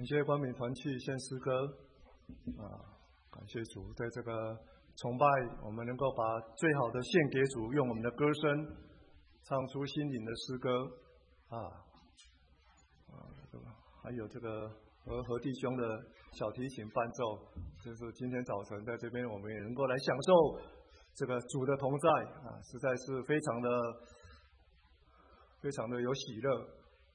感谢光明团契献诗歌感谢主，在这个崇拜，我们能够把最好的献给主，用我们的歌声唱出心灵的诗歌还有这个何弟兄的小提琴伴奏，就是今天早晨在这边我们也能够来享受这个主的同在实在是非常的有喜乐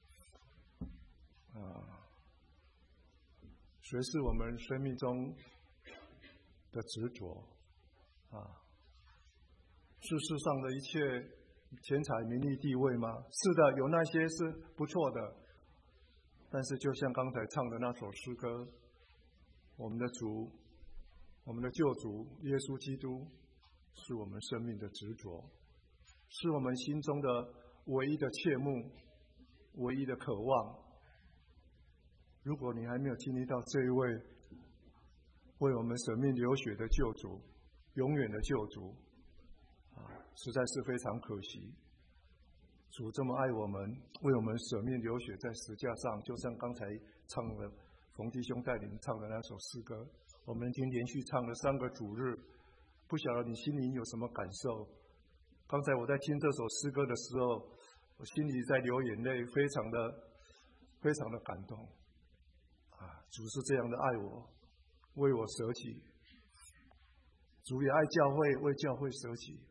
谁是我们生命中的执着是世上的一切钱财名利地位吗？是的，有那些是不错的，但是就像刚才唱的那首诗歌，我们的主，我们的救主耶稣基督是我们生命的执着，是我们心中的唯一的切慕，唯一的渴望。如果你还没有经历到这一位为我们舍命流血的救主，永远的救主实在是非常可惜。主这么爱我们，为我们舍命流血在石架上，就像刚才唱的冯弟兄带领唱的那首诗歌，我们已经连续唱了3个主日，不晓得你心里有什么感受？刚才我在听这首诗歌的时候，我心里在流眼泪，非常的感动主是这样的爱我，为我舍己，主也爱教会，为教会舍己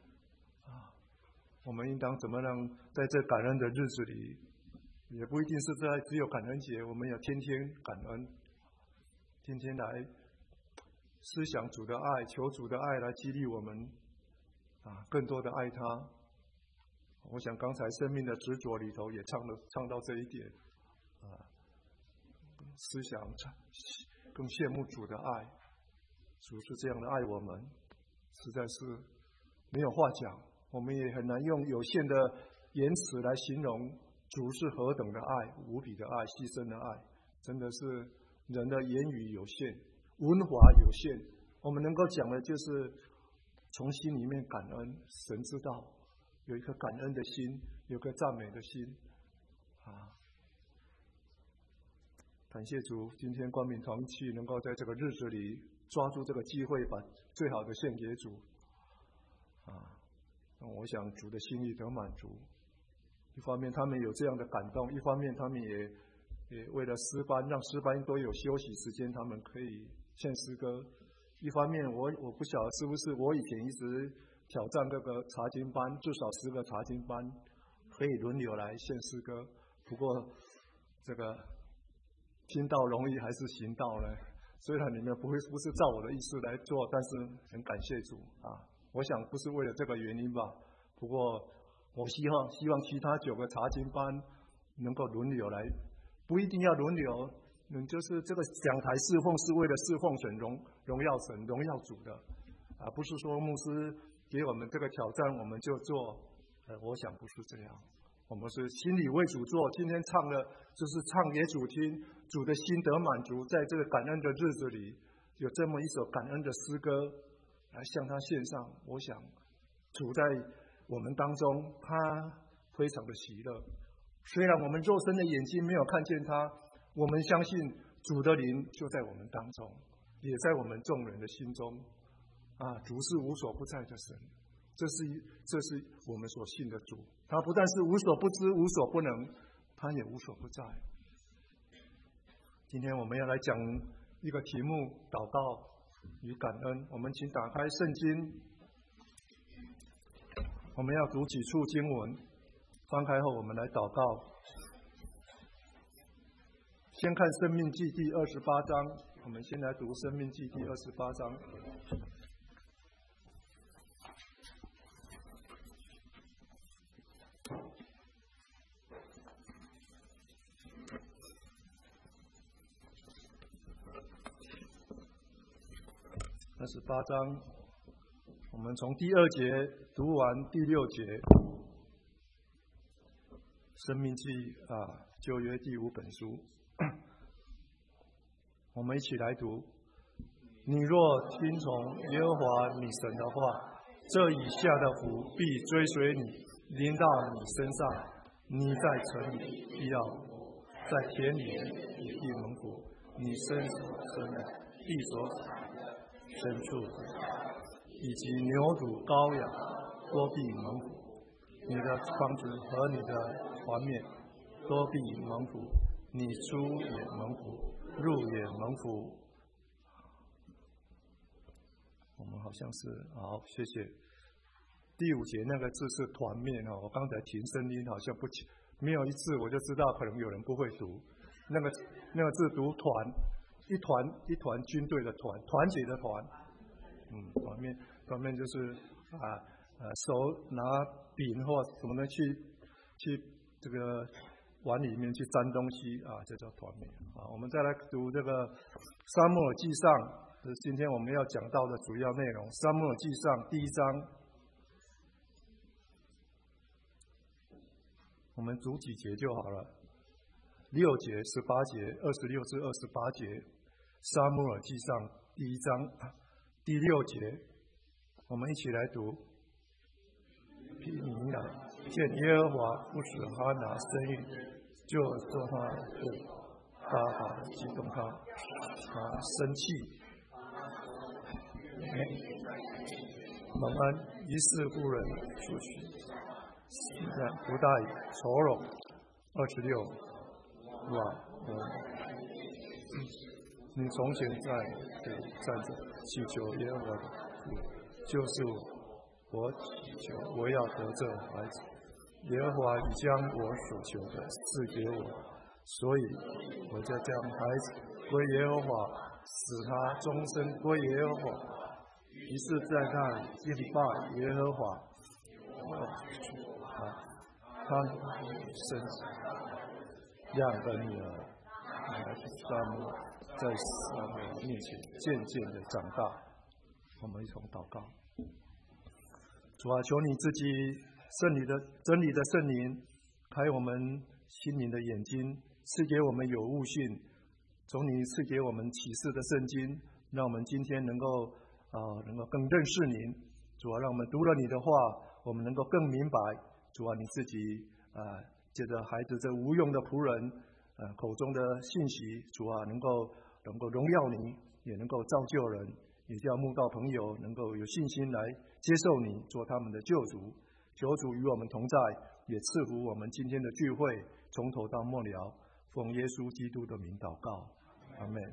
我们应当怎么样在这感恩的日子里，也不一定是在只有感恩节，我们要天天感恩，天天来思想主的爱，求主的爱来激励我们更多的爱他。我想刚才生命的执着里头也唱到这一点思想更羡慕主的爱，主是这样的爱我们，实在是没有话讲，我们也很难用有限的言辞来形容主是何等的爱，无比的爱，牺牲的爱，真的是人的言语有限，文华有限，我们能够讲的就是从心里面感恩。神知道有一颗感恩的心，有一颗赞美的心感谢主，今天光明团契能够在这个日子里抓住这个机会，把最好的献给主我想主的心意得满足。一方面他们有这样的感动，一方面他们也为了诗班，让诗班都有休息时间，他们可以献诗歌。一方面我不晓得是不是我以前一直挑战这个查经班，至少10个查经班可以轮流来献诗歌，不过这个听到容易还是行道呢？虽然你们不是照我的意思来做，但是很感谢主我想不是为了这个原因吧。不过我希望其他9个查经班能够轮流来，不一定要轮流，就是这个讲台侍奉是为了侍奉神，荣耀神，荣耀主的不是说牧师给我们这个挑战我们就做我想不是这样，我们是心里为主做。今天唱的就是唱给主听，主的心得满足，在这个感恩的日子里有这么一首感恩的诗歌来向他献上。我想主在我们当中他非常的喜乐，虽然我们肉身的眼睛没有看见他，我们相信主的灵就在我们当中，也在我们众人的心中主是无所不在的神，这是我们所信的主，他不但是无所不知无所不能，他也无所不在。今天我们要来讲一个题目，祷告与感恩。我们请打开圣经，我们要读几处经文，翻开后我们来祷告。先看申命记第28章，我们先来读申命记第28章。28章，我们从第2节读完第6节。申命记旧约第5本书，我们一起来读。你若听从耶和华你神的话，这以下的福必追随你，临到你身上。你在城里必要福，在田里也必蒙福。 你身所生的、地所产的牲畜，以及牛犊、羔羊，多必蒙福。你的房子和你的环面多必蒙福，你出也蒙福，入也蒙福。我们好像是好，谢谢。第5节那个字是团面哦，我刚才停声音好像不清，没有一次我就知道可能有人不会读。那个字读团，一团军队的团，团结的团。团面就是手拿柄或什么的去这个碗里面去沾东西啊，这叫团面啊。我们再来读这个撒母耳记上，是今天我们要讲到的主要内容。撒母耳记上第1章，我们读几节就好了，6节、18节、26至28节。撒母耳记上第1章第6节，我们一起来读。毗尼亚见耶和华不使哈拿生育，就说他对巴哈激动他生气。蒙恩一世妇人出去，不带愁容。26你从前在站着祈求耶和华的父，就是我祈求我要得这孩子，耶和华已将我所求的赐给我，所以我就将孩子归耶和华，使他终身归耶和华。于是在那里敬拜耶和华。他生2个女儿，撒母耳在撒母耳面前渐渐的长大。我们一同祷告。主啊，求你自己真理的圣灵开我们心灵的眼睛，赐给我们有悟性，从你赐给我们启示的圣经，让我们今天能够更认识您。主啊，让我们读了你的话，我们能够更明白。主啊，你自己借着孩子这无用的仆人口中的信息，主啊，能够荣耀你，也能够造就人，也叫慕道朋友能够有信心来接受你做他们的救主。求主与我们同在，也赐福我们今天的聚会，从头到末了。奉耶稣基督的名祷告，阿们。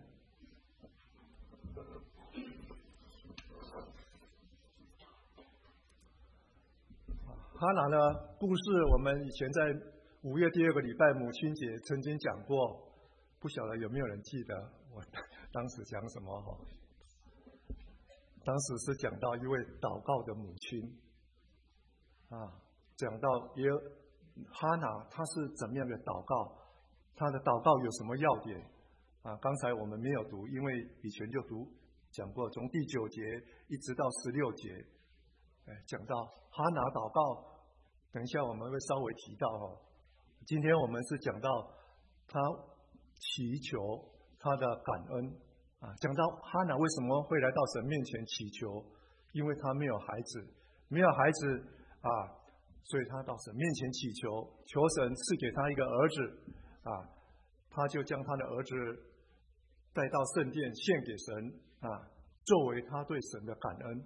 哈拿的故事，我们以前在5月第2个礼拜母亲节曾经讲过，不晓得有没有人记得我当时讲什么？当时是讲到一位祷告的母亲讲到哈拿她是怎么样的祷告，她的祷告有什么要点刚才我们没有读，因为以前就讲过，从第9节一直到16节讲到哈拿祷告，等一下我们会稍微提到今天我们是讲到他祈求他的感恩讲到哈拿为什么会来到神面前祈求，因为他没有孩子，所以他到神面前祈求，求神赐给他一个儿子他就将他的儿子带到圣殿献给神作为他对神的感恩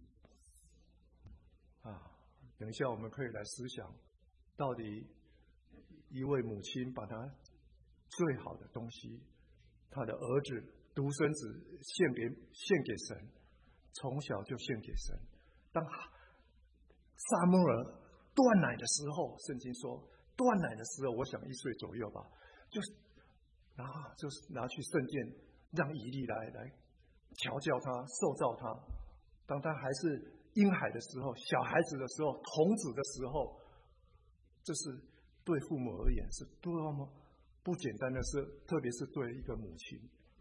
等一下我们可以来思想，到底一位母亲把她最好的东西，她的儿子独生子献给神，从小就献给神。当撒母耳断奶的时候，圣经说断奶的时候，我想1岁左右吧，就是拿去圣殿，让以利来调教他，受造他。当他还是婴孩的时候，小孩子的时候，童子的时候，这是对父母而言是多么不简单的事，特别是对一个母亲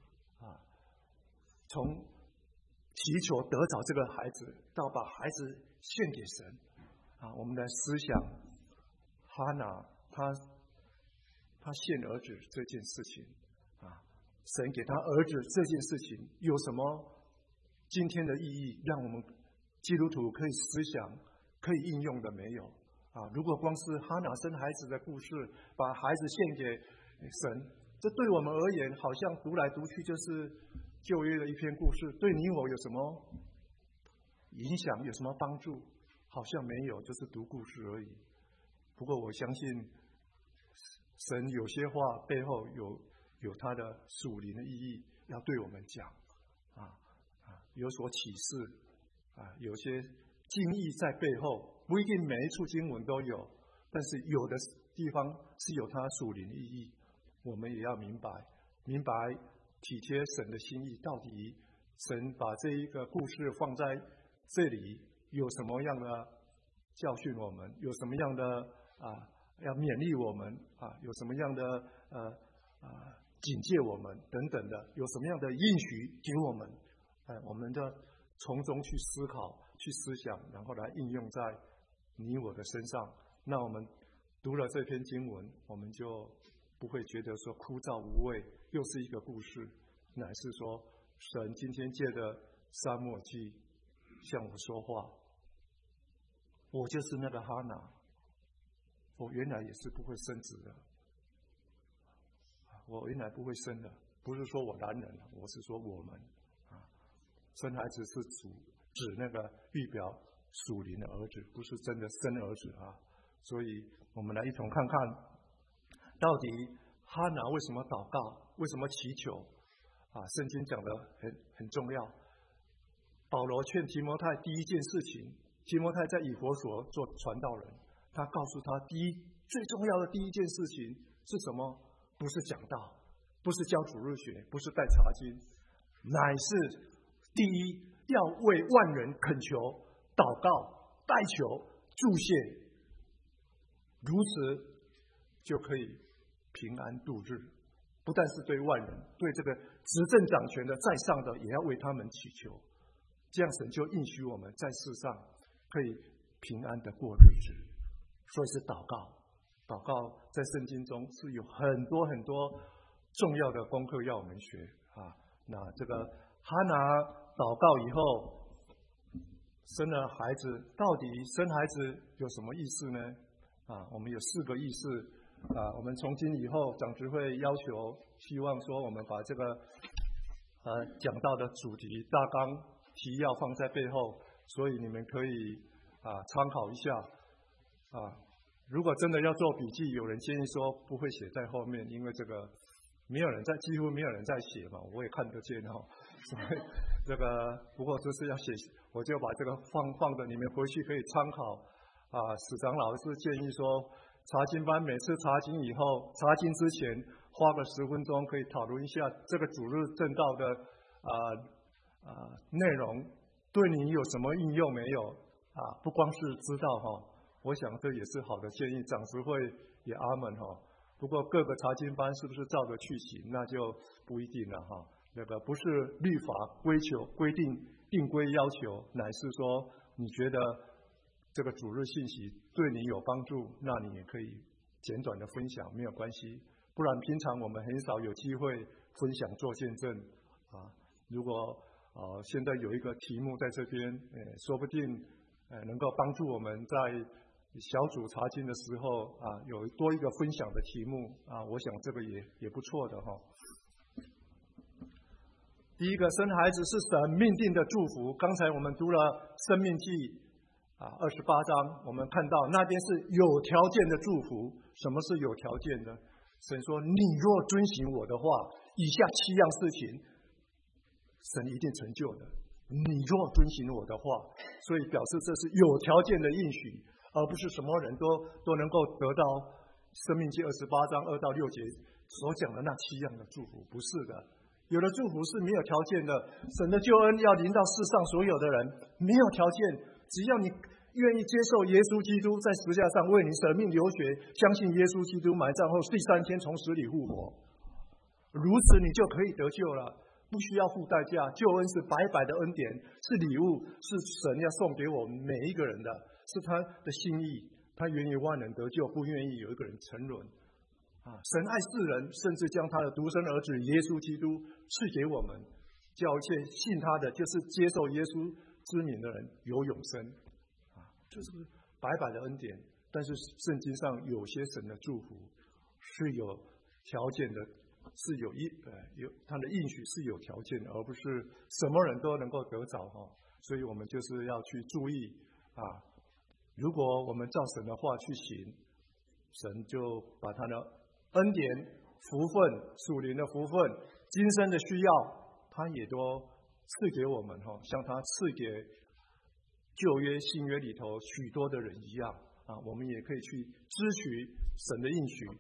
从祈求得着这个孩子，到把孩子献给神我们来思想哈拿他献儿子这件事情神给他儿子这件事情有什么今天的意义，让我们基督徒可以思想可以应用的没有如果光是哈拿生孩子的故事，把孩子献给神， 这对我们而言，好像读来读去就是旧约的一篇故事，对你我有什么影响，有什么帮助？好像没有，就是读故事而已。不过我相信，神有些话背后有他的属灵的意义，要对我们讲，有所启示，有些经义在背后，不一定每一处经文都有，但是有的地方是有它属灵的意义，我们也要明白体贴神的心意，到底神把这一个故事放在这里有什么样的教训我们，有什么样的要勉励我们有什么样的警戒我们等等的，有什么样的应许给我们，我们就从中去思考、去思想，然后来应用在你我的身上。那我们读了这篇经文，我们就不会觉得说枯燥无味，又是一个故事，乃是说神今天借着撒母耳记向我说话。我就是那个哈拿，我原来也是不会生子的，我原来不会生的，不是说我男人，我是说我们生孩子是指那个预表属灵的儿子，不是真的生儿子所以我们来一同看看，到底哈拿为什么祷告，为什么祈求圣经讲的很重要。保罗劝提摩太第一件事情，提摩太在以弗所做传道人，他告诉他最重要的第一件事情是什么？不是讲道，不是教主日学，不是带查经，乃是第一要为万人恳求、祷告、代求、祝谢，如此就可以平安度日。不但是对万人，对这个执政掌权的在上的，也要为他们祈求，这样神就应许我们在世上可以平安的过日子。所以是祷告。祷告在圣经中是有很多很多重要的功课要我们学那这个哈拿祷告以后生了孩子，到底生孩子有什么意思呢？我们有4个意思我们从今以后长执会要求，希望说我们把这个讲到的主题大纲提要放在背后，所以你们可以参考一下如果真的要做笔记，有人建议说不会写在后面，因为这个几乎没有人在写嘛，我也看得见所以这个不过就是要写，我就把这个放着，你们回去可以参考史长老师建议说，查经班每次查经以后，查经之前花个10分钟，可以讨论一下这个主日正道的内容对你有什么应用没有不光是知道我想这也是好的建议，长执会也阿门不过各个查经班是不是照着去行，那就不一定了那个不是律法规定定规要求，乃是说你觉得这个主日信息对你有帮助，那你也可以简短的分享，没有关系。不然平常我们很少有机会分享做见证如果现在有一个题目在这边说不定能够帮助我们在小组查经的时候有多一个分享的题目我想这个也不错的第一个，生孩子是神命定的祝福。刚才我们读了申命记28章，我们看到那边是有条件的祝福。什么是有条件的？神说你若遵行我的话，以下7样事情神一定成就的，你若遵行我的话，所以表示这是有条件的应许，而不是什么人都能够得到申命记28章2到6节所讲的那7样的祝福，不是的。有的祝福是没有条件的，神的救恩要临到世上所有的人，没有条件，只要你愿意接受耶稣基督在十字架上为你舍命流血，相信耶稣基督埋葬后第3天从死里复活，如此你就可以得救了，不需要付代价。救恩是白白的恩典，是礼物，是神要送给我们每一个人的，是他的心意，他愿意万人得救，不愿意有一个人沉沦神爱世人，甚至将他的独生儿子耶稣基督赐给我们，叫一切信他的，就是接受耶稣之名的人有永生这是白白的恩典。但是圣经上有些神的祝福是有条件的是有他的应许是有条件的，而不是什么人都能够得着哈。所以我们就是要去注意啊，如果我们照神的话去行，神就把他的恩典、福分、属灵的福分、今生的需要，他也都赐给我们哈，像他赐给旧约、新约里头许多的人一样啊，我们也可以去支取神的应许。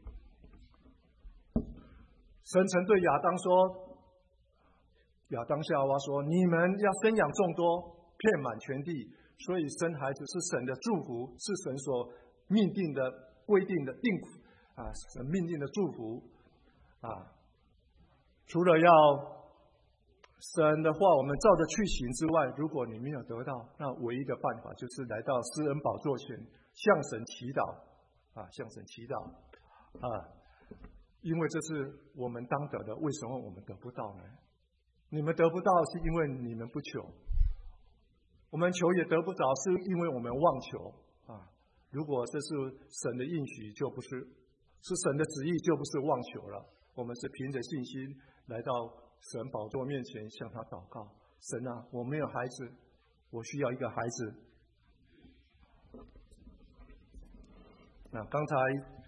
神曾对亚当说，亚当夏娃说：“你们要生养众多，遍满全地。”所以生孩子是神的祝福，是神所命定的、规定的神命定的祝福啊。除了要神的话我们照着去行之外，如果你没有得到，那唯一的办法就是来到施恩宝座前，向神祈祷啊，向神祈祷啊。因为这是我们当得的，为什么我们得不到呢？你们得不到是因为你们不求，我们求也得不着，是因为我们妄求啊。如果这是神的应许，就不是神的旨意，就不是妄求了。我们是凭着信心来到神宝座面前，向他祷告：神啊，我没有孩子，我需要一个孩子。那刚才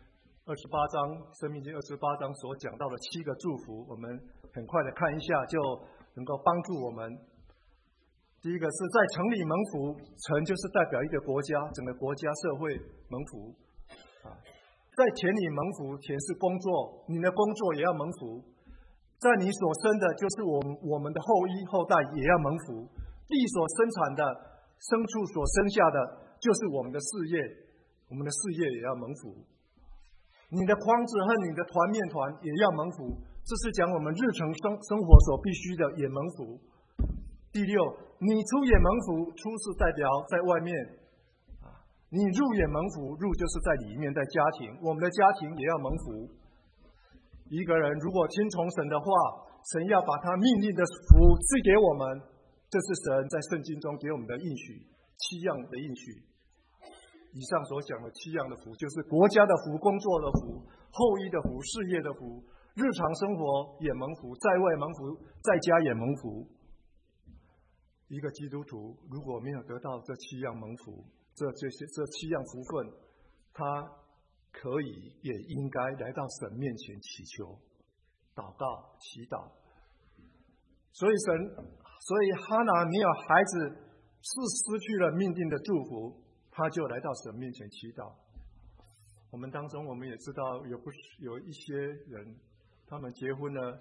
28章申命记28章所讲到的7个祝福，我们很快的看一下，就能够帮助我们。第一个是在城里蒙福，城就是代表一个国家，整个国家社会蒙福啊。在田里蒙福，田是工作，你的工作也要蒙福。在你所生的，就是我们的后代也要蒙福。地所生产的牲畜所生下的，就是我们的事业，我们的事业也要蒙福。你的筐子和你的团面团也要蒙福，这是讲我们日常生活所必须的也蒙福。第6，你出也蒙福，出是代表在外面啊，你入也蒙福，入就是在里面，在家庭，我们的家庭也要蒙福。一个人如果听从神的话，神要把他命令的福赐给我们，这是神在圣经中给我们的应许，7样的应许。以上所讲的7样的福，就是国家的福、工作的福、后裔的福、事业的福、日常生活也蒙福，在外蒙福，在家也蒙福。一个基督徒如果没有得到这7样蒙福，这7样福分，他可以也应该来到神面前祈求、祷告、祈祷。所以哈拿没有孩子，是失去了命定的祝福。他就来到神面前祈祷。我们当中，我们也知道有一些人，他们结婚了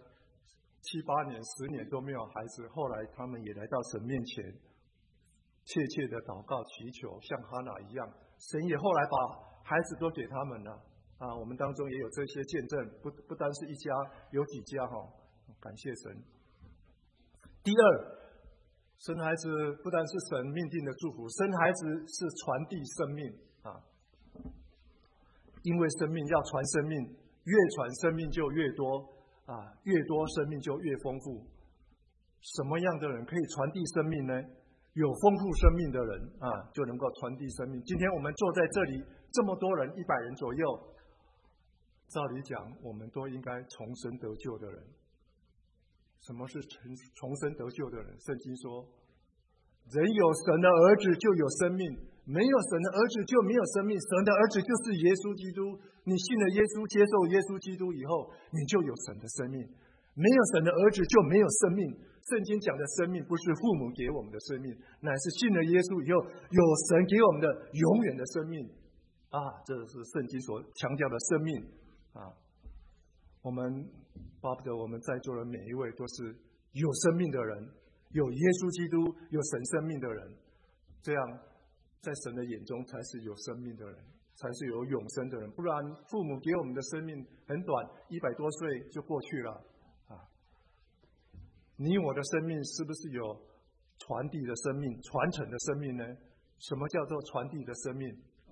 7、8年、10年都没有孩子，后来他们也来到神面前，切切的祷告祈求，像哈拿一样，神也后来把孩子都给他们了啊。我们当中也有这些见证，不单是一家，有几家哈，感谢神。第2。生孩子不但是神命定的祝福，生孩子是传递生命啊！因为生命要传生命，越传生命就越多啊，越多生命就越丰富。什么样的人可以传递生命呢？有丰富生命的人啊，就能够传递生命。今天我们坐在这里这么多人，100人左右，照理讲，我们都应该重生得救的人。什么是重生得救的人？圣经说，人有神的儿子就有生命，没有神的儿子就没有生命。神的儿子就是耶稣基督，你信了耶稣，接受耶稣基督以后，你就有神的生命。没有神的儿子就没有生命。圣经讲的生命不是父母给我们的生命，乃是信了耶稣以后，有神给我们的永远的生命啊！这是圣经所强调的生命啊！我们巴不得我们在座的每一位都是有生命的人，有耶稣基督、有神生命的人，这样在神的眼中才是有生命的人，才是有永生的人。不然父母给我们的生命很短，100多岁就过去了啊！你我的生命是不是有传递的生命、传承的生命呢？什么叫做传递的生命？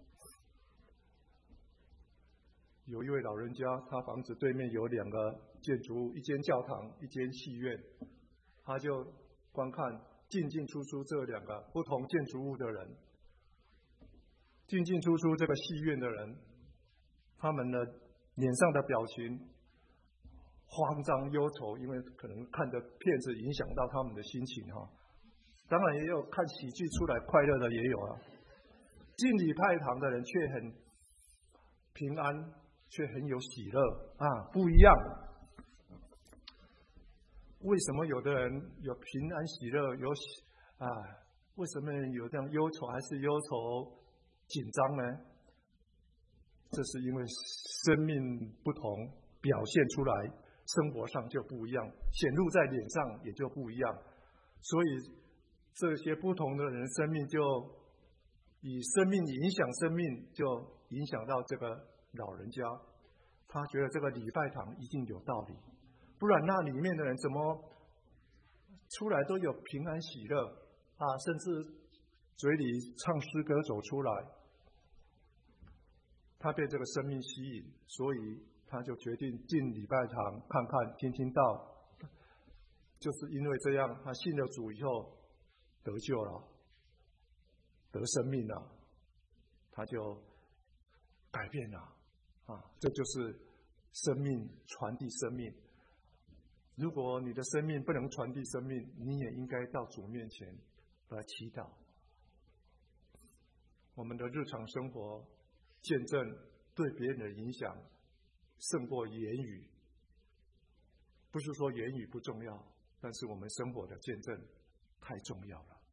有一位老人家，他房子对面有2个建筑物，一间教堂，一间戏院，他就观看进进出出这2个不同建筑物的人，进进出出这个戏院的人，他们的脸上的表情， 慌张忧愁，因为可能看着片子影响到他们的心情哈。当然也有看喜剧出来快乐的也有啊。进礼拜堂的人却很平安，却很有喜乐啊，不一样。为什么有的人有平安喜乐，为什么有这样忧愁还是忧愁紧张呢？这是因为生命不同，表现出来生活上就不一样，显露在脸上也就不一样。所以这些不同的人生命，就以生命影响生命，就影响到这个老人家。他觉得这个礼拜堂一定有道理，不然那里面的人怎么出来都有平安喜乐啊，甚至嘴里唱诗歌走出来。他被这个生命吸引，所以他就决定进礼拜堂看看听听道。就是因为这样，他信了主以后得救了，得生命了，他就改变了啊！这就是生命，传递生命。如果你的生命不能传递生命，你也应该到主面前来祈祷。我们的日常生活见证对别人的影响胜过言语。不是说言语不重要，但是我们生活的见证太重要了。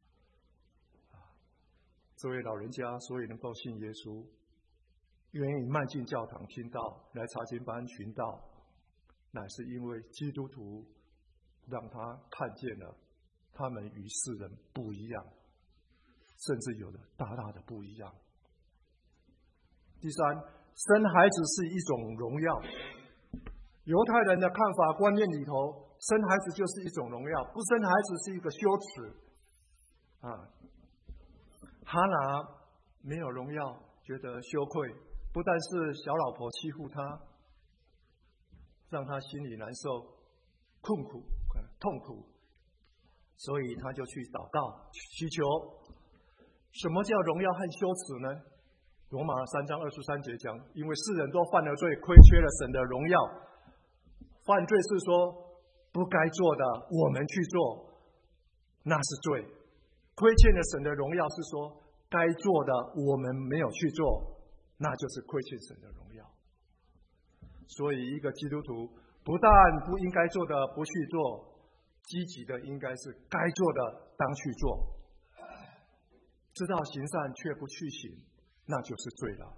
这位老人家所以能够信耶稣，愿意迈进教堂听道，来查经班寻道，乃是因为基督徒让他看见了他们与世人不一样，甚至有了大大的不一样。第三，生孩子是一种荣耀。犹太人的看法观念里头，生孩子就是一种荣耀，不生孩子是一个羞耻啊。哈拿没有荣耀，觉得羞愧，不但是小老婆欺负他，让他心里难受、痛苦，所以他就去祷告祈求。什么叫荣耀和羞耻呢？罗马3章23节讲，因为世人都犯了罪，亏缺了神的荣耀。犯罪是说不该做的我们去做，那是罪；亏欠了神的荣耀是说该做的我们没有去做，那就是亏欠神的荣耀。所以一个基督徒不但不应该做的不去做，积极的应该是该做的当去做。知道行善却不去行，那就是罪了。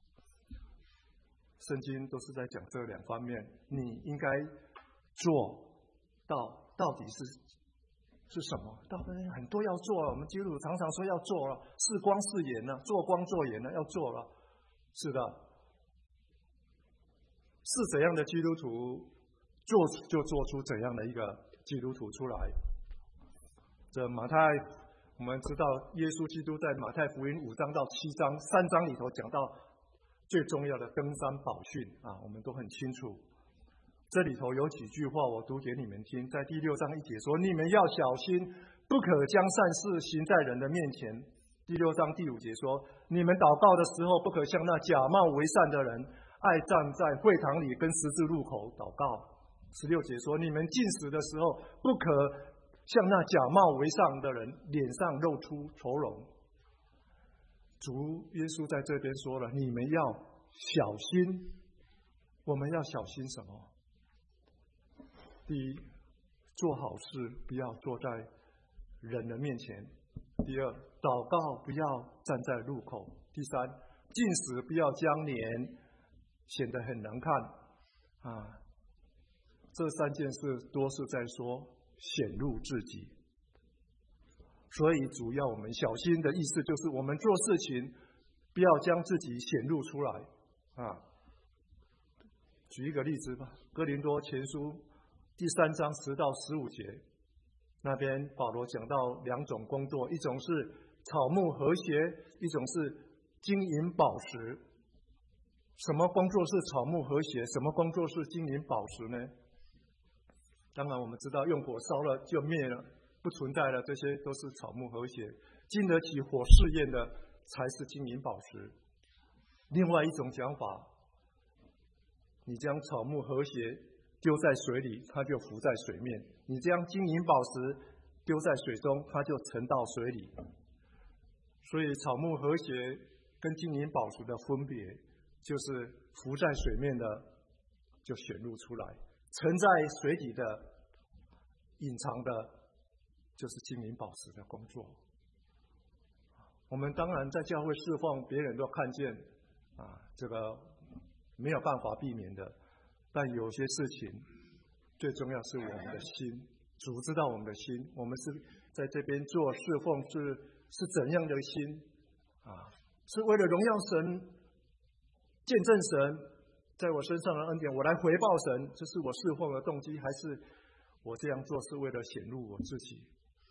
圣经都是在讲这两方面，你应该做到底是什么？到底很多要做了，我们基督徒常常说要做了，是光是盐了，做光做盐了，要做了。是的，是怎样的基督徒，就做出怎样的一个基督徒出来。这马太，我们知道耶稣基督在马太福音5章到7章3章里头讲到最重要的登山宝训啊，我们都很清楚。这里头有几句话我读给你们听，在第6章1节说，你们要小心，不可将善事行在人的面前。第6章第5节说，你们祷告的时候，不可像那假冒为善的人，爱站在会堂里跟十字路口祷告。16节说，你们进食的时候，不可像那假冒为善的人，脸上露出愁容。主耶稣在这边说了，你们要小心。我们要小心什么？第一，做好事不要坐在人的面前；第二，祷告不要站在路口；第三，进食不要将脸显得很难看啊。这3件事都是在说显露自己。所以主要我们小心的意思就是我们做事情不要将自己显露出来啊。举一个例子吧，哥林多前书第3章10到15节，那边保罗讲到2种工作，一种是草木和谐，一种是金银宝石。什么工作是草木和谐？什么工作是金银宝石呢？当然我们知道用火烧了就灭了，不存在了，这些都是草木和谐。经得起火试验的才是金银宝石。另外一种讲法，你将草木和谐丢在水里，它就浮在水面；你将金银宝石丢在水中，它就沉到水里。所以草木和谐跟金银宝石的分别，就是浮在水面的就显露出来，沉在水底的隐藏的就是金银宝石的工作。我们当然在教会侍奉，别人都看见这个没有办法避免的，但有些事情最重要是我们的心，主知道我们的心，我们是在这边做侍奉是怎样的心是为了荣耀神，见证神在我身上的恩典，我来回报神，这是我侍奉的动机，还是我这样做是为了显露我自己？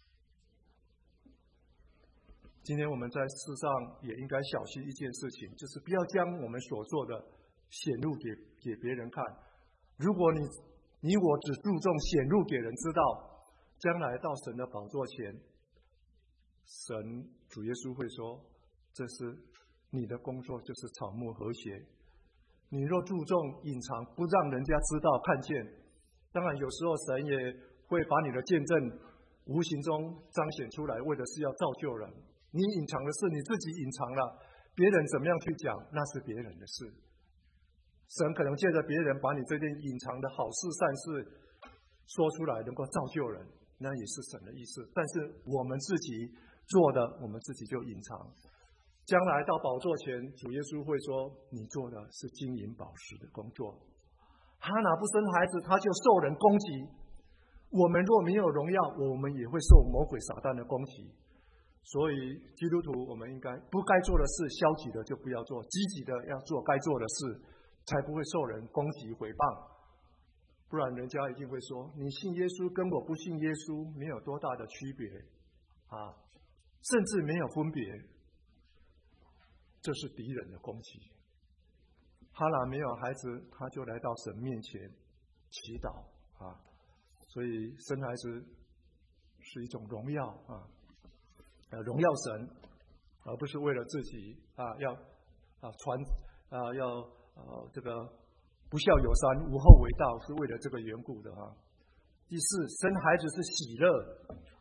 今天我们在世上也应该小心一件事情，就是不要将我们所做的显露给别人看。如果你我只注重显露给人知道，将来到神的宝座前，神主耶稣会说，这是你的工作，就是草木和谐。你若注重隐藏，不让人家知道看见，当然有时候神也会把你的见证无形中彰显出来，为的是要造就人。你隐藏的事你自己隐藏了，别人怎么样去讲，那是别人的事。神可能借着别人把你这件隐藏的好事善事说出来，能够造就人，那也是神的意思。但是我们自己做的，我们自己就隐藏。将来到宝座前，主耶稣会说，你做的是金银宝石的工作。哈拿不生孩子，他就受人攻击。我们若没有荣耀，我们也会受魔鬼撒旦的攻击。所以基督徒，我们应该不该做的事，消极的就不要做，积极的要做该做的事，才不会受人攻击毁谤。不然人家一定会说，你信耶稣跟我不信耶稣没有多大的区别甚至没有分别。这是敌人的攻击。哈拿没有孩子，他就来到神面前祈祷所以生孩子是一种荣耀荣耀神，而不是为了自己要这个不孝有三，无后为大，是为了这个缘故的第四，生孩子是喜乐。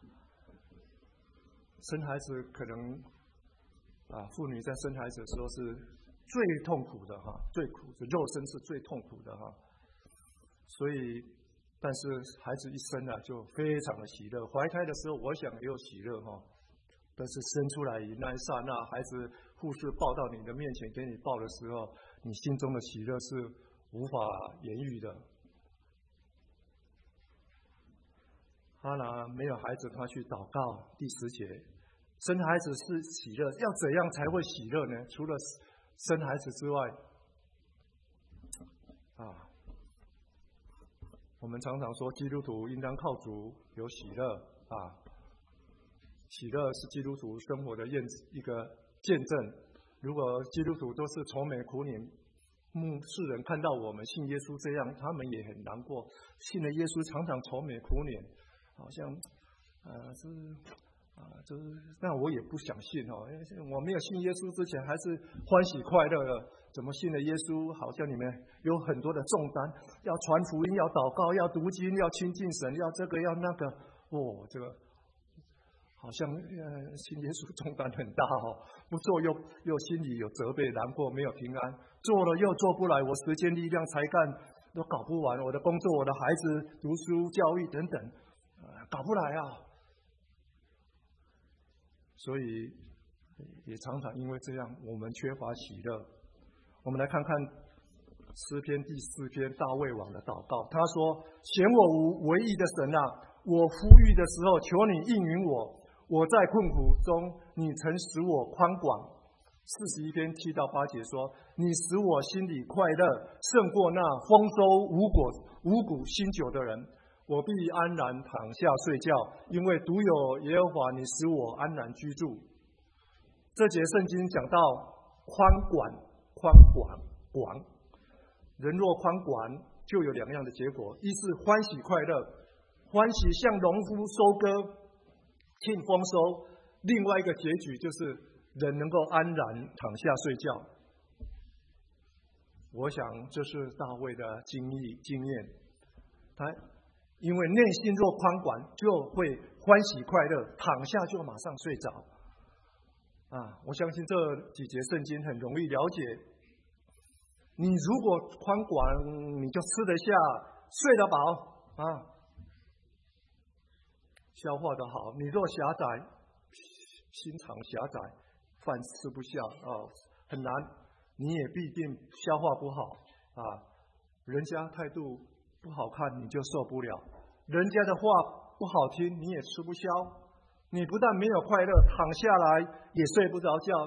生孩子可能妇女在生孩子的时候是最痛苦的最苦的，肉身是最痛苦的所以但是孩子一生就非常的喜乐。怀胎的时候我想也有喜乐但是生出来那一刹那，孩子护士抱到你的面前给你抱的时候，你心中的喜乐是无法言喻的。哈拿没有孩子，他去祷告，第10节，生孩子是喜乐，要怎样才会喜乐呢？除了生孩子之外我们常常说基督徒应当靠主有喜乐喜乐是基督徒生活的一个见证。如果基督徒都是愁眉苦脸，世人看到我们信耶稣这样，他们也很难过。信了耶稣常常愁眉苦脸，好像那我也不想信我没有信耶稣之前还是欢喜快乐的，怎么信了耶稣，好像你们有很多的重担，要传福音，要祷告，要读经，要亲近神，要这个要那个这个好像信耶稣重担很大不做又心里有责备难过，没有平安，做了又做不来，我时间力量才干都搞不完，我的工作，我的孩子读书教育等等搞不来所以也常常因为这样我们缺乏喜乐。我们来看看诗篇第4篇大卫王的祷告，他说，显我无为义的神我呼吁的时候求你应允我在困苦中你曾使我宽广。41篇7到8节说，你使我心里快乐，胜过那丰收五谷新酒的人。我必安然躺下睡觉，因为独有耶和华，你使我安然居住。这节圣经讲到宽广，人若宽广，就有2样的结果：一是欢喜快乐，欢喜像农夫收割庆丰收；另外一个结局就是人能够安然躺下睡觉。我想这是大卫的经验。 他因为内心若宽广，就会欢喜快乐，躺下就马上睡着。我相信这几节圣经很容易了解。你如果宽广，你就吃得下，睡得饱消化得好。你若狭窄，心肠狭窄，饭吃不下很难，你也必定消化不好人家态度不好看，你就受不了；人家的话不好听，你也吃不消。你不但没有快乐，躺下来也睡不着觉，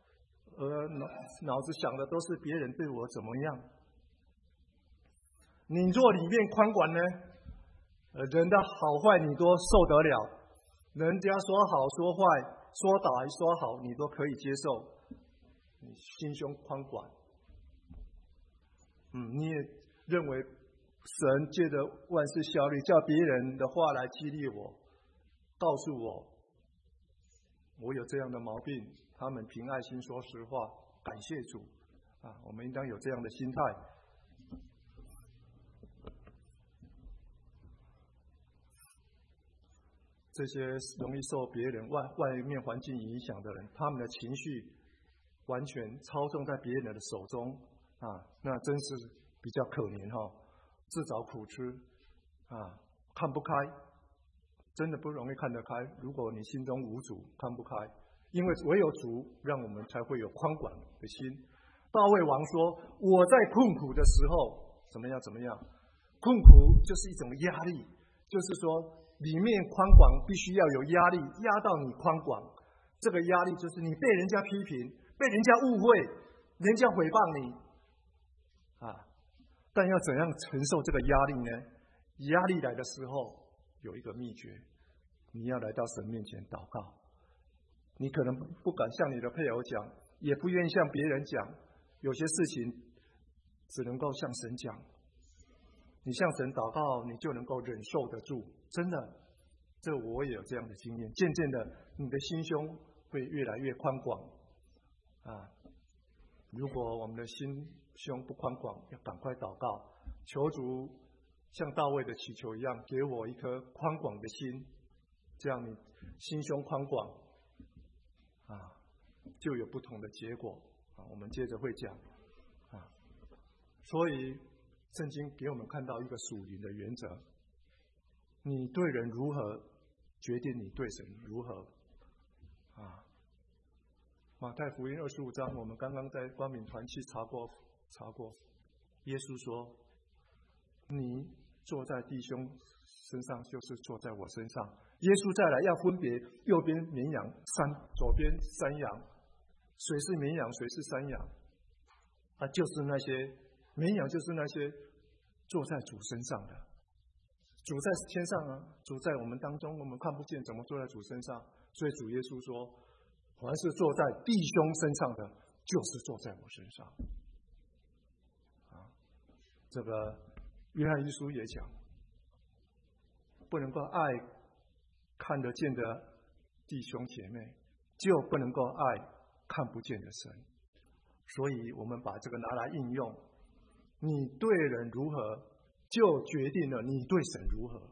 脑子想的都是别人对我怎么样。你若里面宽广呢，人的好坏你都受得了，人家说好说坏，说歹说好，你都可以接受。你心胸宽广，你也认为神借着万事效力，叫别人的话来激励我，告诉我有这样的毛病，他们凭爱心说实话，感谢主我们应当有这样的心态。这些容易受别人外面环境影响的人，他们的情绪完全操纵在别人的手中那真是比较可怜自找苦吃看不开，真的不容易看得开。如果你心中无主，看不开，因为唯有主让我们才会有宽广的心。大卫王说：“我在困苦的时候怎么样？困苦就是一种压力，就是说里面宽广必须要有压力，压到你宽广。这个压力就是你被人家批评，被人家误会，人家诽谤你但要怎样承受这个压力呢？压力来的时候有一个秘诀，你要来到神面前祷告。你可能不敢向你的配偶讲，也不愿意向别人讲，有些事情只能够向神讲。你向神祷告，你就能够忍受得住。真的，这我也有这样的经验。渐渐的，你的心胸会越来越宽广如果我们的心胸不宽广，要赶快祷告，求主像大卫的祈求一样，给我一颗宽广的心。这样你心胸宽广就有不同的结果我们接着会讲所以圣经给我们看到一个属灵的原则，你对人如何，决定你对神如何马太福音25章，我们刚刚在光明团契查过，耶稣说：“你坐在弟兄身上，就是坐在我身上。”耶稣再来要分别右边绵羊左边山羊，谁是绵羊，谁是山羊就是那些绵羊，就是那些坐在主身上的。主在天上主在我们当中，我们看不见，怎么坐在主身上？所以主耶稣说：“凡是坐在弟兄身上的，就是坐在我身上。”这个约翰一书也讲，不能够爱看得见的弟兄姐妹，就不能够爱看不见的神。所以我们把这个拿来应用，你对人如何，就决定了你对神如何。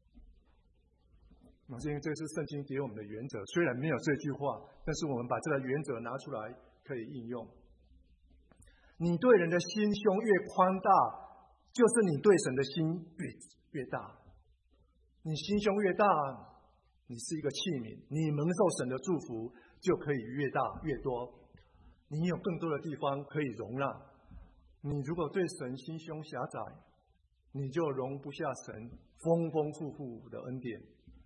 因为这是圣经给我们的原则，虽然没有这句话，但是我们把这个原则拿出来可以应用。你对人的心胸越宽大，就是你对神的心越大。你心胸越大，你是一个器皿，你蒙受神的祝福就可以越大越多，你有更多的地方可以容纳。你如果对神心胸狭窄，你就容不下神丰丰富富的恩典。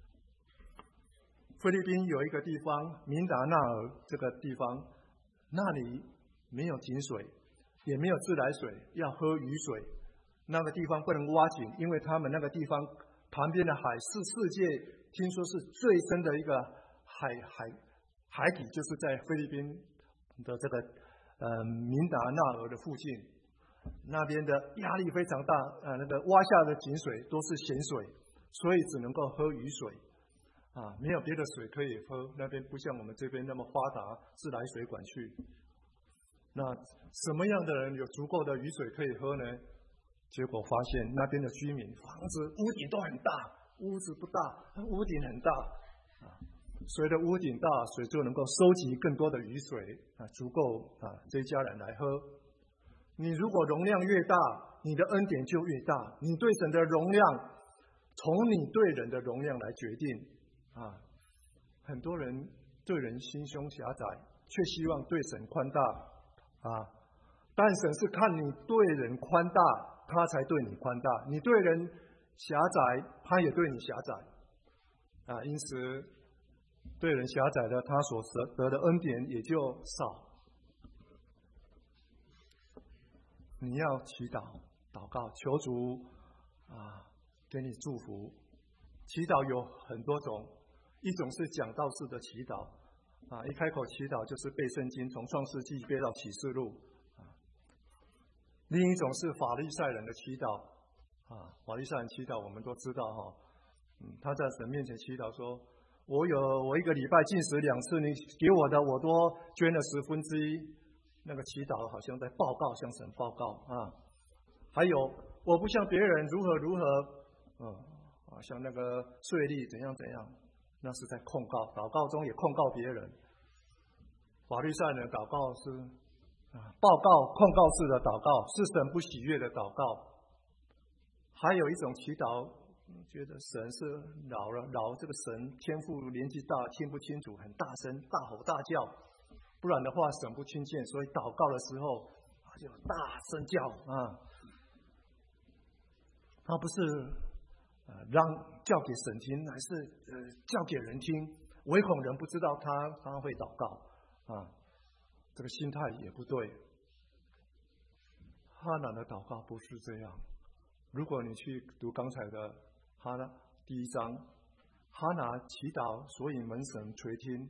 菲律宾有一个地方，明达纳尔这个地方，那里没有井水，也没有自来水，要喝雨水。那个地方不能挖井，因为他们那个地方旁边的海是世界听说是最深的一个海底，就是在菲律宾的这个明达纳尔的附近，那边的压力非常大，那个挖下的井水都是咸水，所以只能够喝雨水。没有别的水可以喝，那边不像我们这边那么发达，自来水管去。那什么样的人有足够的雨水可以喝呢？ 结果发现那边的居民房子屋顶都很大，屋子不大，屋顶很大随着屋顶大，水就能够收集更多的雨水足够这一家人来喝。你如果容量越大，你的恩典就越大。你对神的容量，从你对人的容量来决定很多人对人心胸狭窄，却希望对神宽大但神是看你对人宽大，他才对你宽大；你对人狭窄，他也对你狭窄因此对人狭窄的，他所得的恩典也就少。你要祈祷祷告，求主给你祝福。祈祷有很多种，一种是讲道式的祈祷一开口祈祷就是背圣经，从创世纪背到启示录另一种是法利赛人的祈祷法利赛人祈祷我们都知道他在神面前祈祷说，我一个礼拜禁食2次，你给我的我都捐了1/10。那个祈祷好像在报告，向神报告还有我不像别人如何如何像那个税吏怎样怎样，那是在控告，祷告中也控告别人。法利赛人的祷告是报告控告式的祷告，是神不喜悦的祷告。还有一种祈祷，觉得神是老了，这个神天父年纪大，听不清楚，很大声大吼大叫，不然的话神不听见，所以祷告的时候就大声叫他不是叫给神听，还是叫给人听，唯恐人不知道他会祷告这个心态也不对。哈拿的祷告不是这样。如果你去读刚才的哈拿第1章，哈拿祈祷，所以蒙神垂听。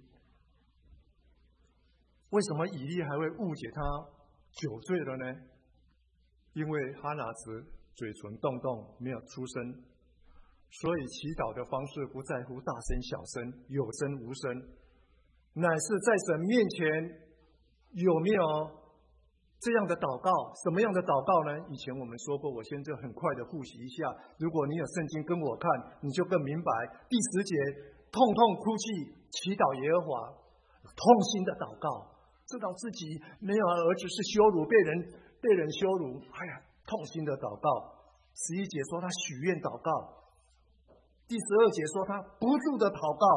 为什么以利还会误解他酒醉了呢？因为哈拿子嘴唇动动，没有出声，所以祈祷的方式不在乎大声小声，有声无声，乃是在神面前有没有这样的祷告。什么样的祷告呢？以前我们说过，我现在很快的复习一下，如果你有圣经跟我看，你就更明白。第10节，痛痛哭泣祈祷耶和华，痛心的祷告，知道自己没有儿子是羞辱，被人羞辱，痛心的祷告。11节说他许愿祷告，第12节说他不住的祷告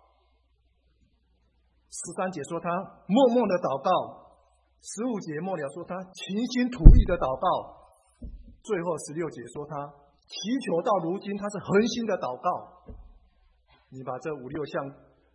，13节说他默默的祷告，15节末了说他倾心吐意的祷告，最后16节说他祈求到如今他是恒心的祷告。你把这5、6项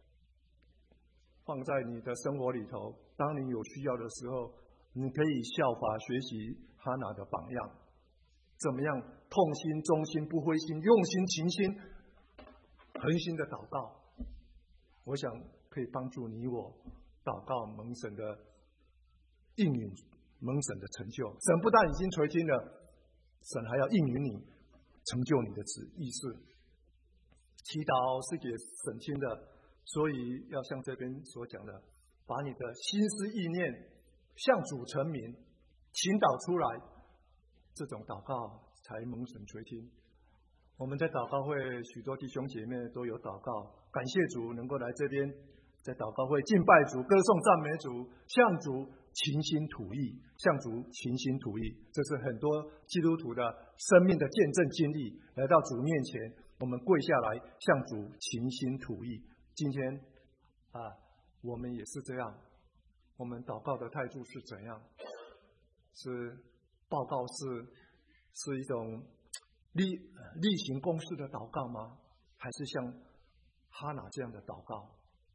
放在你的生活里头，当你有需要的时候，你可以效法学习哈拿的榜样，怎么样痛心忠心不灰心，用心勤心恒心的祷告。我想可以帮助你我祷告蒙神的应允，蒙神的成就。神不但已经垂听了，神还要应允你，成就你的意思。祈祷是给神听的，所以要像这边所讲的，把你的心思意念向主陈明，倾倒出来，这种祷告才蒙神垂听。我们在祷告会许多弟兄姐妹都有祷告，感谢主能够来这边，在祷告会敬拜主，歌颂赞美主，向主倾心吐意，向主倾心吐意。这是很多基督徒的生命的见证经历。来到主面前，我们跪下来向主倾心吐意。今天我们也是这样。我们祷告的态度是怎样？是报告是一种例行公事的祷告吗？还是像哈拿这样的祷告？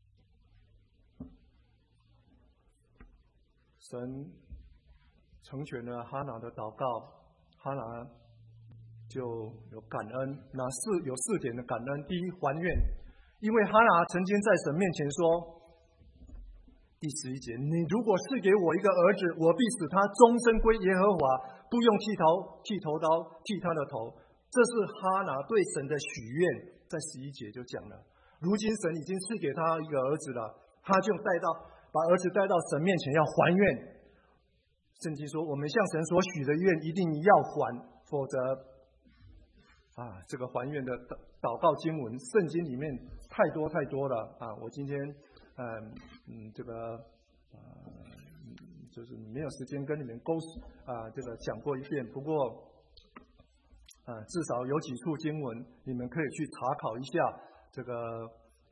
神成全了哈拿的祷告，哈拿就有感恩。有4点的感恩。第一，还愿，因为哈拿曾经在神面前说，第11节，你如果是给我一个儿子，我必使他终身归耶和华，不用剃头刀剃他的头。这是哈拿对神的许愿，在11节就讲了。如今神已经赐给他一个儿子了，他就把儿子带到神面前要还愿。圣经说，我们向神所许的愿一定要还否则这个还愿的祷告经文，圣经里面太多太多了啊！我今天就是没有时间跟你们这个讲过一遍，不过至少有几处经文，你们可以去查考一下。这个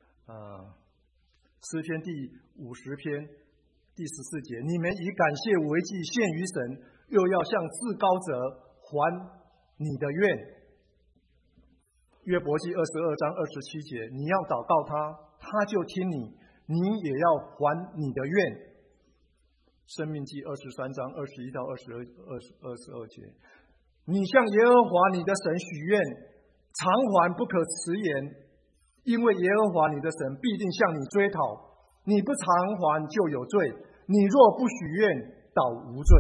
诗篇第50篇第14节，你们以感谢为祭献于神，又要向至高者还你的愿。约伯记22章27节，你要祷告他，他就听你，你也要还你的愿。申命记23章21到22节，你向耶和华你的神许愿，偿还不可迟延，因为耶和华你的神必定向你追讨，你不偿还就有罪，你若不许愿，倒无罪。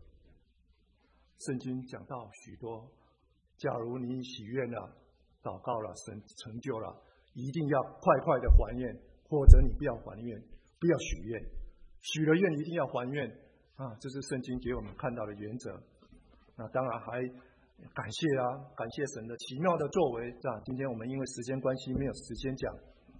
圣经讲到许多，假如你许愿了，祷告了，神成就了，一定要快快的还愿，或者你不要还愿，不要许愿，许了愿一定要还愿这是圣经给我们看到的原则。那当然还感谢神的奇妙的作为今天我们因为时间关系没有时间讲。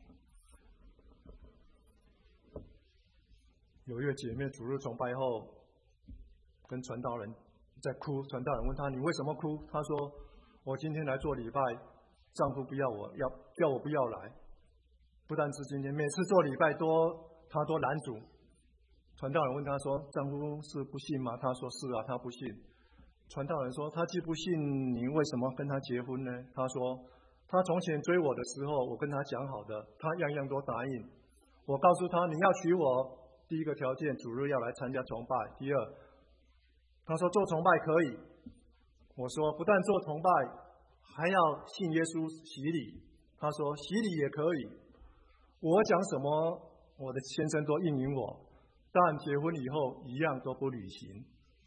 有一位姐妹主日崇拜后跟传道人在哭，传道人问她，你为什么哭？她说，我今天来做礼拜，丈夫不要我，叫我不要来。不但是今天，每次做礼拜她都拦阻。传道人问她说，丈夫是不信吗？她说是啊，他不信。传道人说，他既不信，你为什么跟他结婚呢？他说，他从前追我的时候，我跟他讲好的，他样样都答应。我告诉他，你要娶我，第一个条件，主日要来参加崇拜。第二，他说做崇拜可以。我说不但做崇拜，还要信耶稣洗礼。他说洗礼也可以。我讲什么，我的先生都应允我，但结婚以后一样都不履行。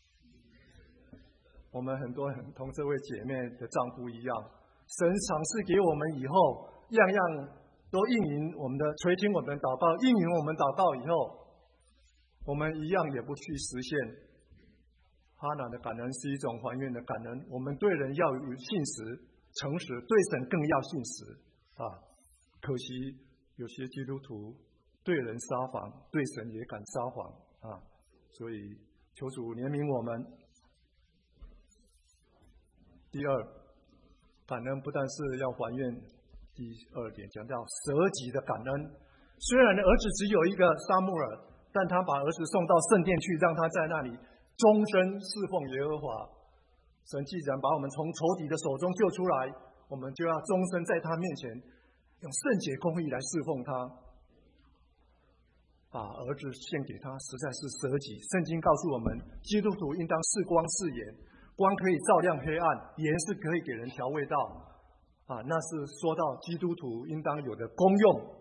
我们很多人同这位姐妹的丈夫一样，神赏赐给我们以后，样样都应允我们的垂听我们的祷告，应允我们祷告以后，我们一样也不去实现。哈拿的感恩是一种还愿的感恩，我们对人要有信实、诚实，对神更要信实可惜有些基督徒对人撒谎，对神也敢撒谎所以求主怜悯我们。第二，感恩不但是要还愿，第二点讲到舍己的感恩。虽然儿子只有一个撒母耳，但他把儿子送到圣殿去，让他在那里终身侍奉耶和华。神既然把我们从仇敌的手中救出来，我们就要终身在他面前用圣洁公义来侍奉他。把儿子献给他，实在是舍己。圣经告诉我们，基督徒应当是光是盐，光可以照亮黑暗，盐是可以给人调味道那是说到基督徒应当有的功用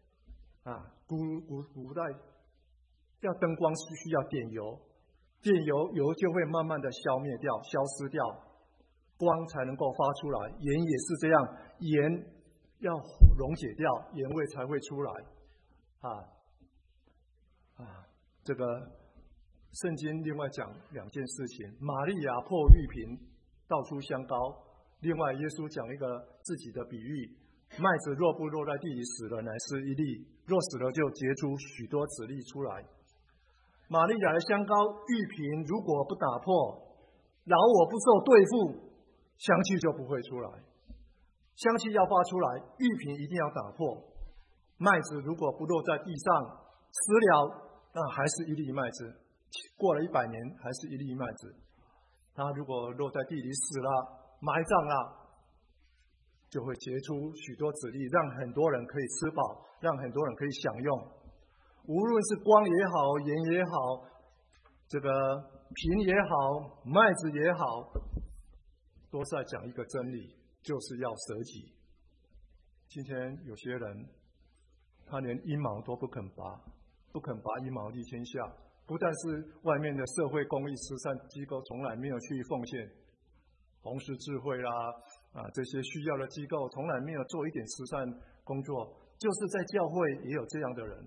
古代要灯光是需要点油，油就会慢慢的消灭掉、消失掉，光才能够发出来。盐也是这样，盐要溶解掉，盐味才会出来这个圣经另外讲两件事情，玛利亚破玉瓶倒出香膏，另外耶稣讲一个自己的比喻，麦子若不落在地里死了，乃是一粒，若死了就结出许多子粒出来。玛利亚的香膏玉瓶如果不打破，老我不受对付，香气就不会出来。香气要发出来，玉瓶一定要打破。麦子如果不落在地上死了，那还是一粒麦子，过了100年还是一粒麦子。它如果落在地里死了，埋葬了，就会结出许多子粒，让很多人可以吃饱，让很多人可以享用。无论是光也好，盐也好，这个瓶也好，麦子也好，都是在讲一个真理，就是要舍己。今天有些人他连阴毛都不肯拔，不肯拔一毛利天下，不但是外面的社会公益慈善机构从来没有去奉献，红十字会啦这些需要的机构从来没有做一点慈善工作，就是在教会也有这样的人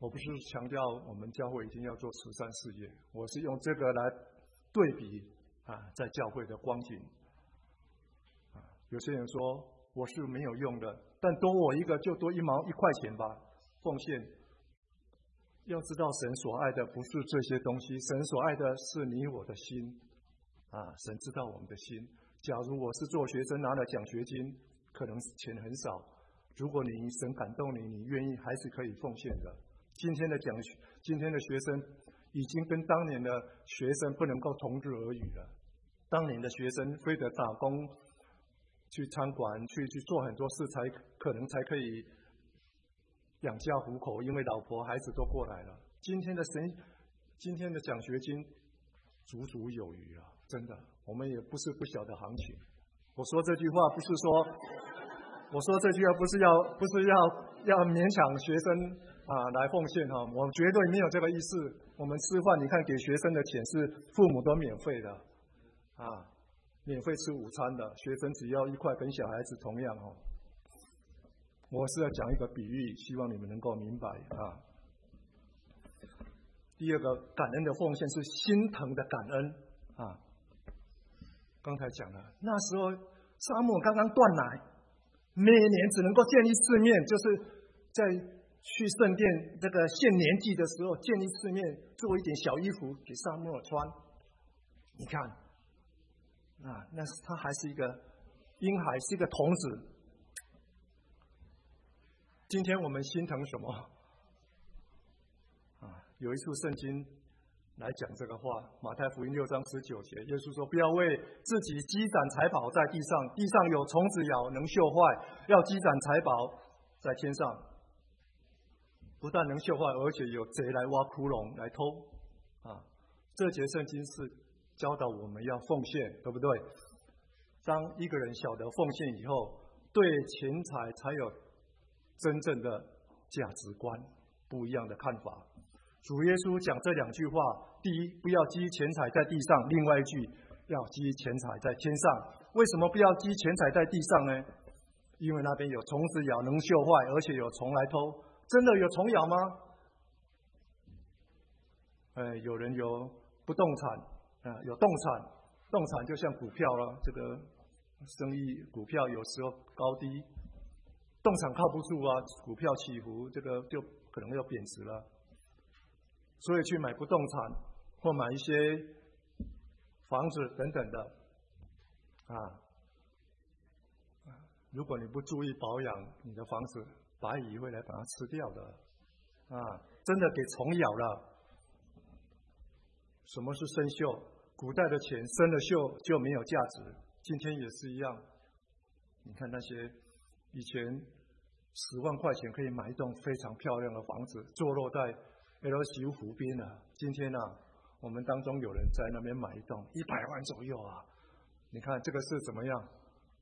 我不是强调我们教会一定要做慈善事业，我是用这个来对比在教会的光景。有些人说我是没有用的，但多我一个就多1块钱吧，奉献。要知道神所爱的不是这些东西，神所爱的是你我的心神知道我们的心。假如我是做学生拿了奖学金，可能钱很少，如果你神感动你，你愿意还是可以奉献的。今天的学生已经跟当年的学生不能够同日而语了。当年的学生非得打工去餐馆去做很多事可能才可以养家糊口，因为老婆孩子都过来了。今天的奖学金足足有余了，真的。我们也不是不晓得行情。我说这句话不是要勉强学生来奉献我绝对没有这个意思。我们吃饭，你看给学生的钱是父母都免费的免费吃午餐的，学生只要1块，跟小孩子同样我是要讲一个比喻，希望你们能够明白第二个，感恩的奉献是心疼的感恩刚才讲了，那时候撒母耳刚刚断奶，每年只能够见一次面，就是在去圣殿这个献年祭的时候见一次面，做一点小衣服给撒母耳穿。你看那是他还是一个婴孩，是一个童子。今天我们心疼什么有一处圣经来讲这个话，马太福音6章19节，耶稣说：不要为自己积攒财宝在地上，地上有虫子咬，能锈坏；要积攒财宝在天上，不但能锈坏，而且有贼来挖窟窿来偷这节圣经是教导我们要奉献，对不对？当一个人晓得奉献以后，对钱财才有真正的价值观，不一样的看法。主耶稣讲这2句话，第一，不要积钱财在地上；另外一句，要积钱财在天上。为什么不要积钱财在地上呢？因为那边有虫子咬，能锈坏，而且有虫来偷。真的有虫咬吗？有人有不动产有动产就像股票了，这个生意股票有时候高低，动产靠不住股票起伏，这个就可能要贬值了。所以去买不动产或买一些房子等等的如果你不注意保养，你的房子白蚁会来把它吃掉的真的给虫咬了。什么是生锈？古代的钱生了锈就没有价值，今天也是一样。你看那些以前10万块钱可以买一栋非常漂亮的房子，坐落在LCU 湖边今天我们当中有人在那边买一栋100万左右你看这个是怎么样？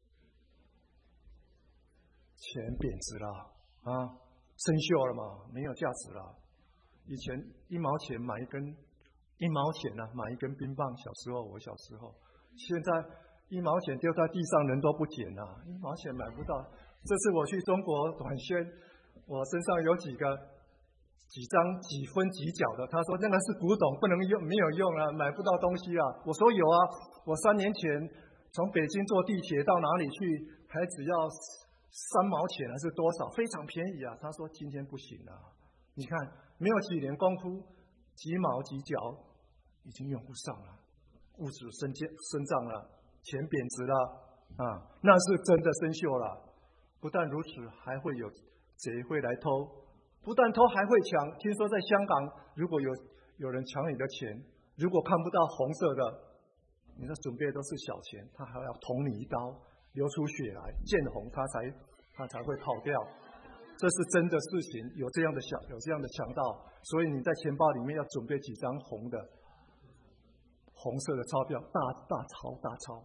钱贬值了生锈了嘛，没有价值了。以前1毛钱买一根买一根冰棒，我小时候，现在1毛钱丢在地上人都不捡1毛钱买不到。这次我去中国短宣，我身上有几张几分几角的，他说那个是古董，不能用，没有用买不到东西我说有我3年前从北京坐地铁到哪里去，还只要3毛钱还是多少，非常便宜他说今天不行了。你看没有几年功夫，几毛几角已经用不上了，物质升涨了，钱贬值了那是真的生锈了。不但如此，还会有贼会来偷，不但偷还会抢。听说在香港，如果有人抢你的钱，如果看不到红色的，你的准备都是小钱，他还要捅你一刀，流出血来，见红他才会跑掉。这是真的事情，有这样的强盗，所以你在钱包里面要准备几张红色的钞票，大钞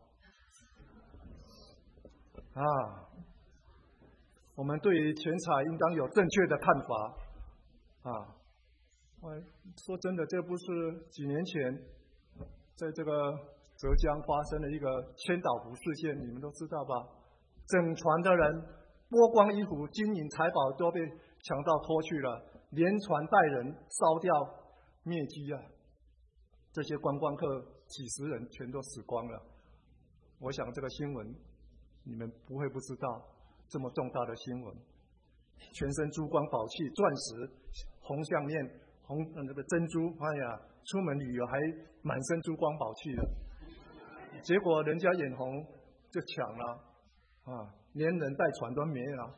我们对于钱财应当有正确的看法说真的，这不是几年前在这个浙江发生了一个千岛湖事件，你们都知道吧？整船的人剥光衣服，金银财宝都被强盗拖去了， 连船带人烧掉灭迹啊！这些观光客几十人全都死光了。我想这个新闻你们不会不知道，这么重大的新闻，全身珠光宝气、钻石、红项链、那个珍珠，哎呀，出门旅游还满身珠光宝气的，结果人家眼红就抢了啊，连人带船都没了。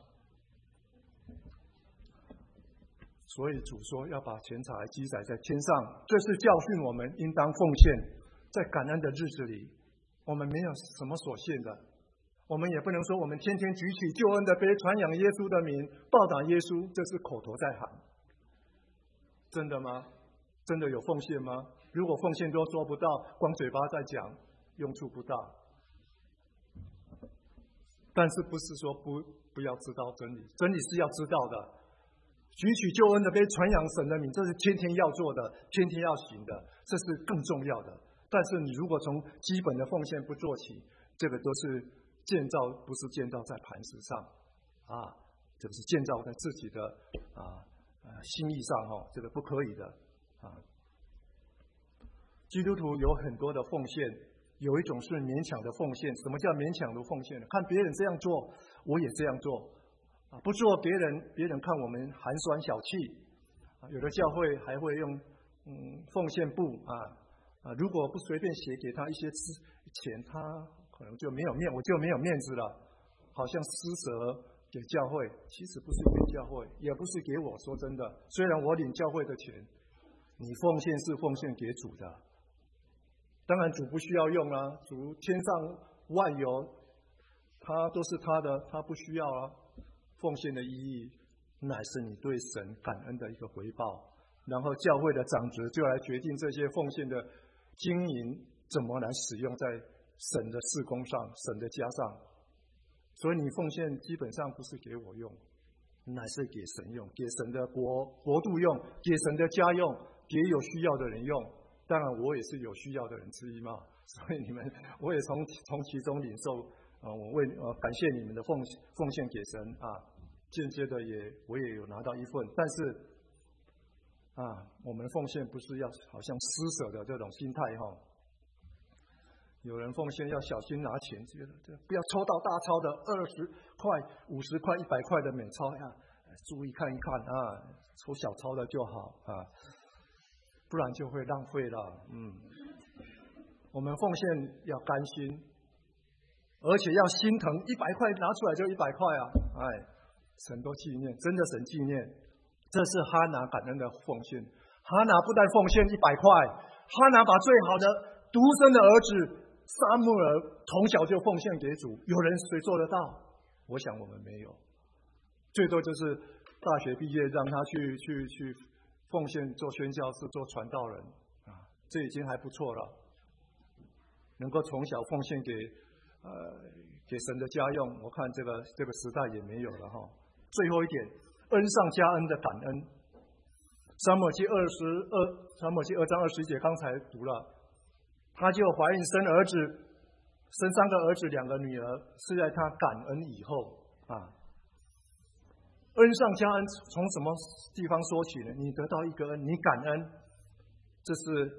所以主说要把钱财积载在天上，这是教训我们应当奉献。在感恩的日子里，我们没有什么所献的，我们也不能说我们天天举起救恩的杯，传扬耶稣的名，报答耶稣，这是口头在喊。真的吗？真的有奉献吗？如果奉献都做不到，光嘴巴在讲，用处不大。但是不是说不要知道真理，真理是要知道的。举起救恩的杯，传扬神的名，这是天天要做的，天天要行的，这是更重要的。但是你如果从基本的奉献不做起，这个都是建造，不是建造在磐石上啊，这个是建造在自己的心意上这个不可以的啊。基督徒有很多的奉献，有一种是勉强的奉献。什么叫勉强的奉献呢？看别人这样做，我也这样做不做别人看我们寒酸小气有的教会还会用奉献簿如果不随便写给他一些钱，他可能就没有面，我就没有面子了，好像施舍给教会，其实不是给教会，也不是给我。说真的，虽然我领教会的钱，你奉献是奉献给主的，当然主不需要用啊，主天上万有他都是他的，他不需要啊。奉献的意义乃是你对神感恩的一个回报，然后教会的长职就来决定这些奉献的经营怎么来使用在神的事工上，神的家上。所以你奉献基本上不是给我用，乃是给神用，给神的国度用，给神的家用，给有需要的人用。当然我也是有需要的人之一嘛，所以我也从其中领受我感谢你们的奉献给神间接的我也有拿到一份。但是我们奉献不是要好像施舍的这种心态有人奉献要小心拿钱，不要抽到大钞的20块、50块、100块的美钞注意看一看抽小钞的就好不然就会浪费了。我们奉献要甘心，而且要心疼，100块拿出来就100块神都纪念，真的神纪念。这是哈拿感恩的奉献。哈拿不但奉献100块，哈拿把最好的独生的儿子撒母耳从小就奉献给主。有人谁做得到？我想我们没有，最多就是大学毕业让他去奉献做宣教士、做传道人这已经还不错了。能够从小奉献给神的家用，我看这个时代也没有了最后一点，恩上加恩的感恩。撒母耳记2章21节刚才读了，他就怀孕生儿子，生3个儿子2个女儿，是在他感恩以后恩上加恩从什么地方说起呢？你得到一个恩，你感恩，这是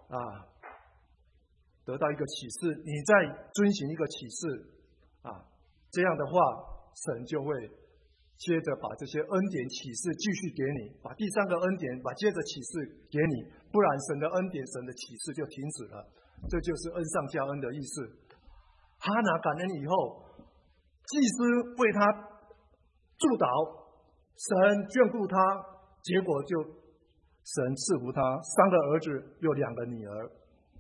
得到一个启示，你在遵行一个启示这样的话，神就会接着把这些恩典启示继续给你，把第3个恩典把接着启示给你，不然神的恩典、神的启示就停止了。这就是恩上加恩的意思。哈拿感恩以后，祭司为他祝祷，神眷顾他，结果就神赐福他3个儿子又2个女儿。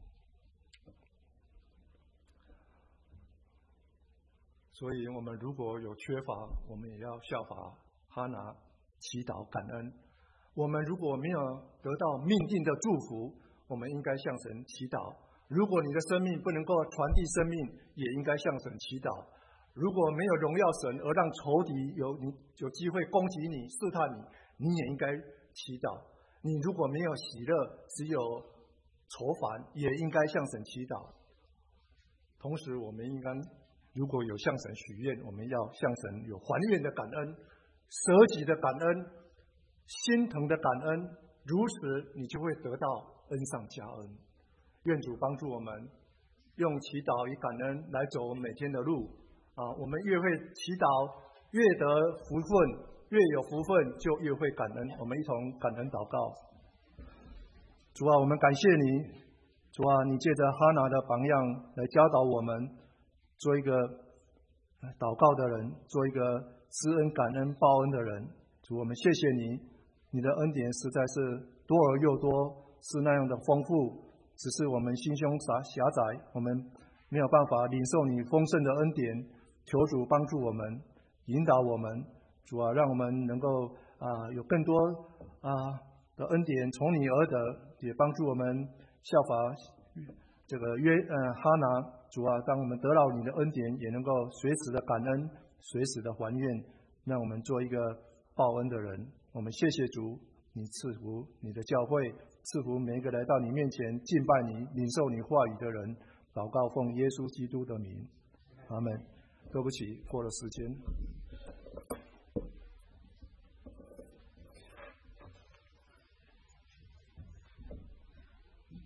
所以我们如果有缺乏，我们也要效法哈拿，祈祷感恩。我们如果没有得到命定的祝福，我们应该向神祈祷。如果你的生命不能够传递生命，也应该向神祈祷。如果没有荣耀神，而让仇敌有机会攻击你、试探你，你也应该祈祷。你如果没有喜乐，只有愁烦，也应该向神祈祷。同时我们应该如果有向神许愿，我们要向神有还愿的感恩、舍己的感恩， 心疼的感恩，如此你就会得到恩上加恩。愿主帮助我们，用祈祷与感恩来走我们每天的路我们越会祈祷，越得福分，越有福分就越会感恩。我们一同感恩祷告。主啊，我们感谢你，主啊，你借着哈拿的榜样来教导我们做一个祷告的人，做一个知恩感恩报恩的人。主，我们谢谢你，你的恩典实在是多而又多，是那样的丰富，只是我们心胸狭窄，我们没有办法领受你丰盛的恩典。求主帮助我们，引导我们。主啊，让我们能够有更多的恩典从你而得，也帮助我们效法这个哈拿。主啊，当我们得到你的恩典，也能够随时的感恩，随时的还愿，让我们做一个报恩的人。我们谢谢主，你赐福你的教会，赐福每一个来到你面前敬拜你、领受你话语的人。祷告奉耶稣基督的名，阿们。对不起，过了时间。